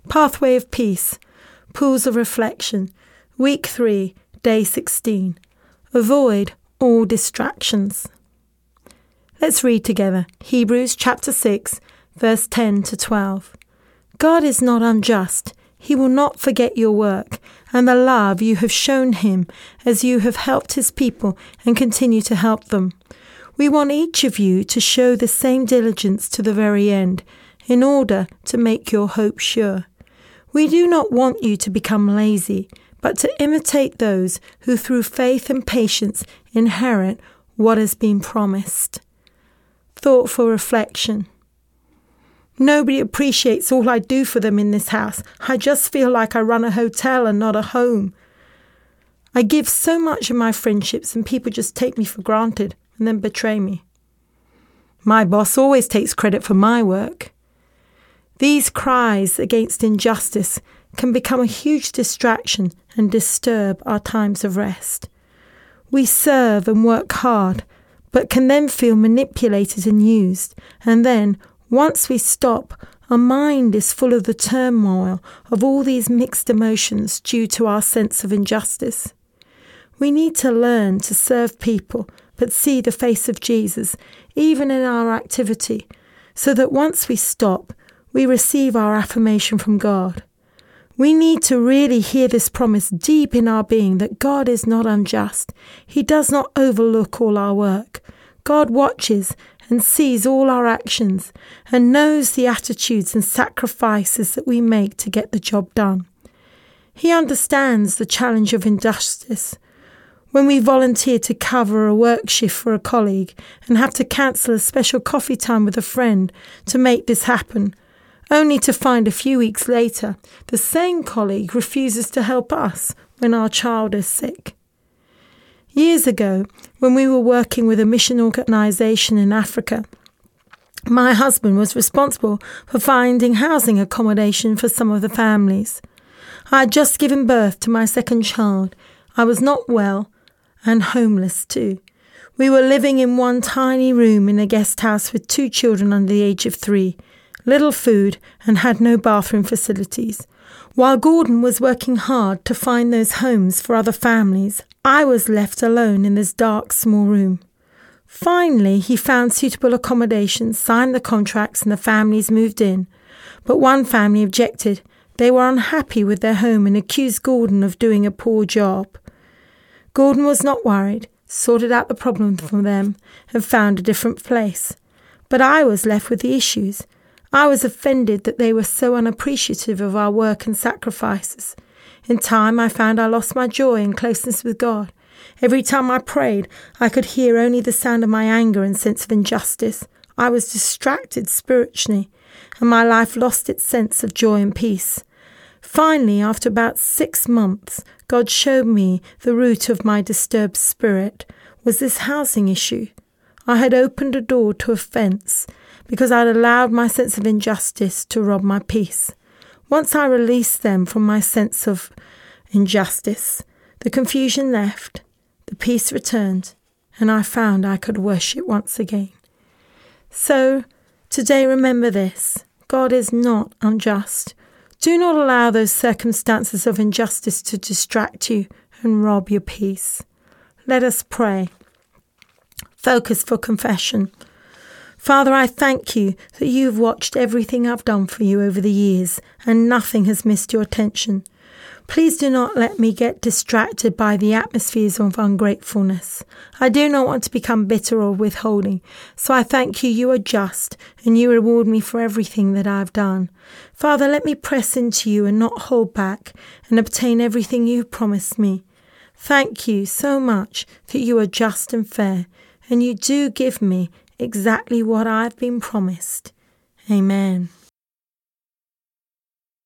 Pathway of Peace, Pools of Reflection, Week 3, Day 16. Avoid all distractions. Let's read together Hebrews chapter 6, verse 10 to 12. God is not unjust. He will not forget your work and the love you have shown him as you have helped his people and continue to help them. We want each of you to show the same diligence to the very end in order to make your hope sure. We do not want you to become lazy, but to imitate those who through faith and patience inherit what has been promised. Thoughtful reflection. Nobody appreciates all I do for them in this house. I just feel like I run a hotel and not a home. I give so much of my friendships and people just take me for granted and then betray me. My boss always takes credit for my work. These cries against injustice can become a huge distraction and disturb our times of rest. We serve and work hard, but can then feel manipulated and used, and then once we stop, our mind is full of the turmoil of all these mixed emotions due to our sense of injustice. We need to learn to serve people, but see the face of Jesus, even in our activity, so that once we stop, we receive our affirmation from God. We need to really hear this promise deep in our being that God is not unjust. He does not overlook all our work. God watches and sees all our actions and knows the attitudes and sacrifices that we make to get the job done. He understands the challenge of injustice. When we volunteer to cover a work shift for a colleague and have to cancel a special coffee time with a friend to make this happen, only to find a few weeks later the same colleague refuses to help us when our child is sick. Years ago, when we were working with a mission organisation in Africa, my husband was responsible for finding housing accommodation for some of the families. I had just given birth to my second child. I was not well and homeless too. We were living in one tiny room in a guest house with 2 children under the age of 3, little food and had no bathroom facilities. While Gordon was working hard to find those homes for other families, I was left alone in this dark, small room. Finally, he found suitable accommodation, signed the contracts, and the families moved in. But one family objected. They were unhappy with their home and accused Gordon of doing a poor job. Gordon was not worried, sorted out the problem for them, and found a different place. But I was left with the issues. I was offended that they were so unappreciative of our work and sacrifices. In time, I found I lost my joy and closeness with God. Every time I prayed, I could hear only the sound of my anger and sense of injustice. I was distracted spiritually, and my life lost its sense of joy and peace. Finally, after about 6 months, God showed me the root of my disturbed spirit was this housing issue. I had opened a door to offence because I had allowed my sense of injustice to rob my peace. Once I released them from my sense of injustice, the confusion left, the peace returned, and I found I could worship once again. So, today remember this: God is not unjust. Do not allow those circumstances of injustice to distract you and rob your peace. Let us pray. Focus for confession. Father, I thank you that you've watched everything I've done for you over the years and nothing has missed your attention. Please do not let me get distracted by the atmospheres of ungratefulness. I do not want to become bitter or withholding, so I thank you, you are just, and you reward me for everything that I have done. Father, let me press into you and not hold back and obtain everything you have promised me. Thank you so much that you are just and fair, and you do give me exactly what I've been promised. Amen.